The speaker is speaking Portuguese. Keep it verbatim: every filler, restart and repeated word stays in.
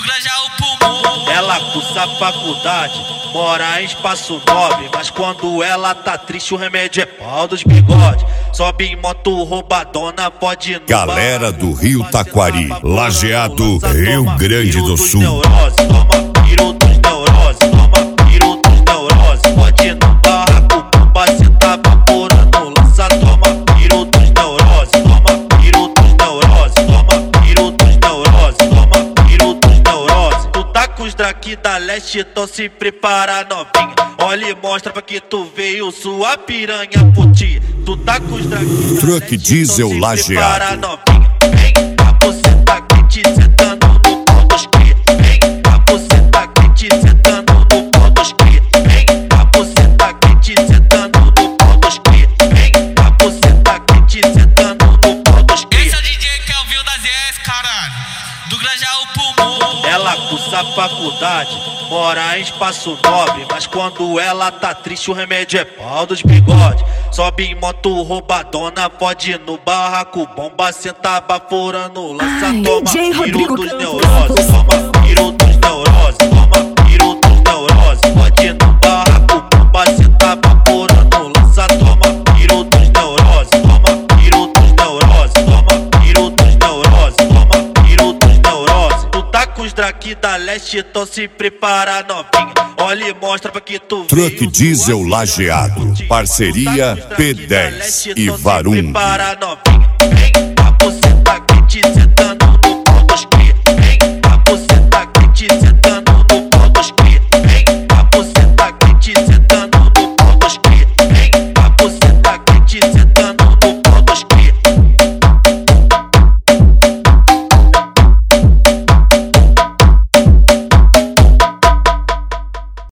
Grajaú Pulmão. Ela cursa faculdade, mora em espaço nobre, mas quando ela tá triste o remédio é pau dos bigodes. Sobe em moto roubadona, pode ir no Galera do Rio Taquari, Lajeado, Rio Grande do Sul. Toma piro dos neurose, toma piro dos neurose. Pode ir no barraco, bomba, cê tá vaporando, lança, toma piro dos neurose, toma piro dos neurose, toma piro dos neurose, toma piro dos neurose. Tu tá com os draki da leste, então se prepara novinha. Olha e mostra pra que tu veio sua piranha puti. Tu tá com os draki da Truck Diesel Lajeado. Vem, a você tá quente, sentando no pau dos cria. Vem, a você tá quente, sentando no pau dos cria. Vem, a você tá quente, sentando no pau dos cria. Vem, a você tá quente, sentando no pau dos cria. Esse é o D J Kelvin da Z S, caralho. Do Grajaú Pulmão. Ela cursa faculdade, mora em espaço nobre, mas quando ela tá triste o remédio é pau dos bigodes. Sobe em moto roubadona, pode ir no barraco, bomba, cê tá baforando, lança, Ai, toma D J piro Rodrigo dos Campos. neurose, toma piro dos neurose, toma piro dos neurose. Pode ir no barraco, bomba, cê tá baforando, lança, toma piro dos neurose, toma piro dos neurose, toma piro dos neurose, toma piro dos neurose. Tu tá com os draki da leste, então se prepara novinha. Olha e mostra pra que tu Truck veio Diesel sua Lajeado, piranha puti. parceria Tu tá com os draki P da dez leste, e então se Varum. prepara novinha.